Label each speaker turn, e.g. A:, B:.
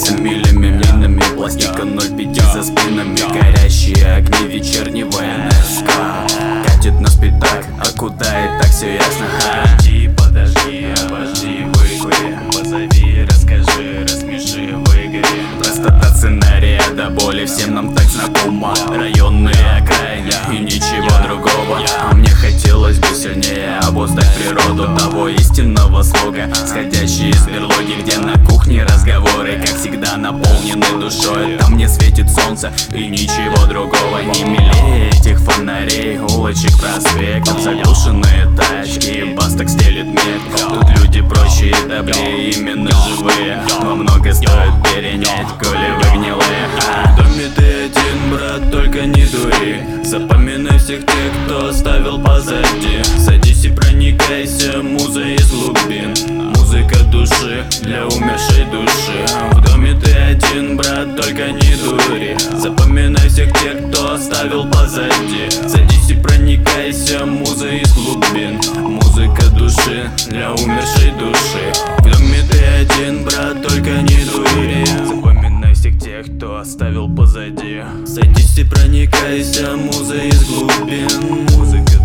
A: С милями, минами, пластика 0,5 за спинами. Горящие огни, вечерний ВНСК катит нас пятак, а куда и так все ясно. Подожди, обожди, выкури, позови, расскажи, рассмеши, выгори. Простота сценария до боли всем нам так знакома. Районные окраины и ничего другого. А мне хотелось бы сильнее обуздать природу того истинного слога, сходящий из берлоги, где на кухне разговоры, как всегда, наполнены душой. Там не светит солнце и ничего другого. Не милее этих фонарей, улочек, проспектов, заглушенные тачки, басток стелит мир. Тут люди проще и добрее, именно живые. Но много стоит перенять, коли вы гнилые. В доме ты один, брат, только не дури. Запоминай всех тех, кто оставил позади. Садись и проникайся музой из глубин. Музыка души для умершей души. В доме ты один, брат, только не дури. Запоминай всех тех, кто оставил позади. Садись и проникайся музой из глубин. Музыка души для умершей души. В доме ты один, брат, только не дури. Запоминай всех тех, кто оставил позади. Садись и проникайся музой из глубин. Музыка